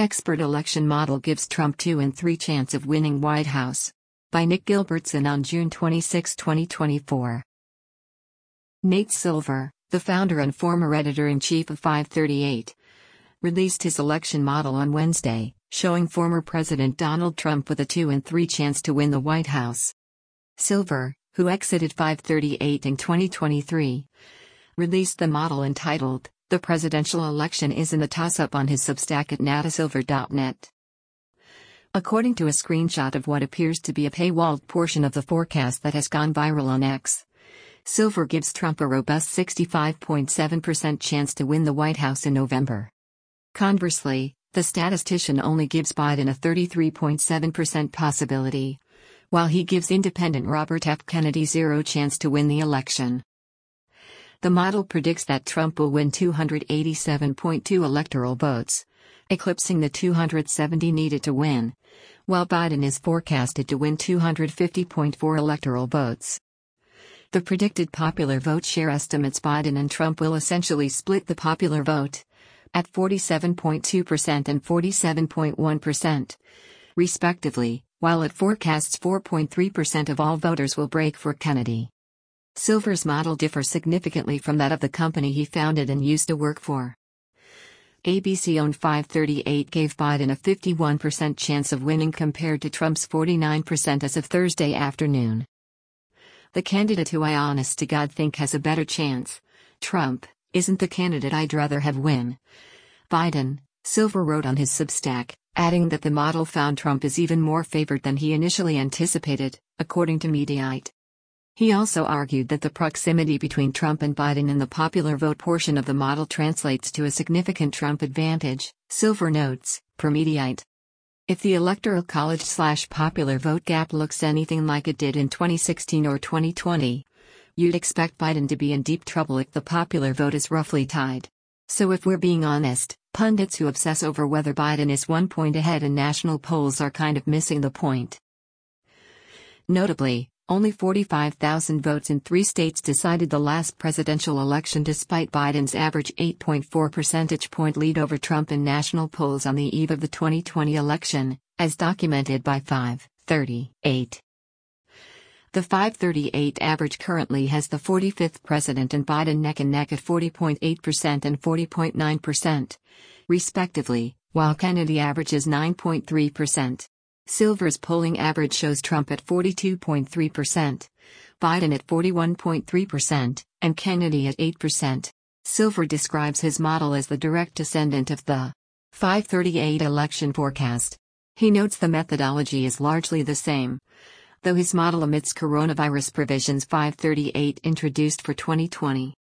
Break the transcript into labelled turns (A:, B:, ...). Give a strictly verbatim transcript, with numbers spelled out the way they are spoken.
A: Expert election model gives Trump two in three chance of winning White House. By Nick Gilbertson on June twenty-sixth, twenty twenty-four. Nate Silver, the founder and former editor-in-chief of five thirty-eight, released his election model on Wednesday, showing former President Donald Trump with a two in three chance to win the White House. Silver, who exited five thirty-eight in twenty twenty-three, released the model entitled, "The Presidential Election Isn't a Toss-Up" on his Substack at natasilver dot net. According to a screenshot of what appears to be a paywalled portion of the forecast that has gone viral on X, Silver gives Trump a robust sixty-five point seven percent chance to win the White House in November. Conversely, the statistician only gives Biden a thirty-three point seven percent possibility, while he gives independent Robert F. Kennedy zero chance to win the election. The model predicts that Trump will win two hundred eighty-seven point two electoral votes, eclipsing the two hundred seventy needed to win, while Biden is forecasted to win two hundred fifty point four electoral votes. The predicted popular vote share estimates Biden and Trump will essentially split the popular vote at forty-seven point two percent and forty-seven point one percent, respectively, while it forecasts four point three percent of all voters will break for Kennedy. Silver's model differs significantly from that of the company he founded and used to work for. A B C-owned five thirty-eight gave Biden a fifty-one percent chance of winning compared to Trump's forty-nine percent as of Thursday afternoon. "The candidate who I honest to God think has a better chance, Trump, isn't the candidate I'd rather have win Biden," Silver wrote on his Substack, adding that the model found Trump is even more favored than he initially anticipated, according to Mediaite. He also argued that the proximity between Trump and Biden in the popular vote portion of the model translates to a significant Trump advantage, Silver notes, per Mediaite. If the Electoral College slash popular vote gap looks anything like it did in twenty sixteen or twenty twenty, you'd expect Biden to be in deep trouble if the popular vote is roughly tied. So if we're being honest, pundits who obsess over whether Biden is one point ahead in national polls are kind of missing the point. Notably, only forty-five thousand votes in three states decided the last presidential election despite Biden's average eight point four percentage point lead over Trump in national polls on the eve of the twenty twenty election, as documented by five thirty-eight. The five thirty-eight average currently has the forty-fifth president and Biden neck and neck at forty point eight percent and forty point nine percent, respectively, while Kennedy averages nine point three percent. Silver's polling average shows Trump at forty-two point three percent, Biden at forty-one point three percent, and Kennedy at eight percent. Silver describes his model as the direct descendant of the five thirty-eight election forecast. He notes the methodology is largely the same, though his model omits coronavirus provisions five thirty-eight introduced for twenty twenty.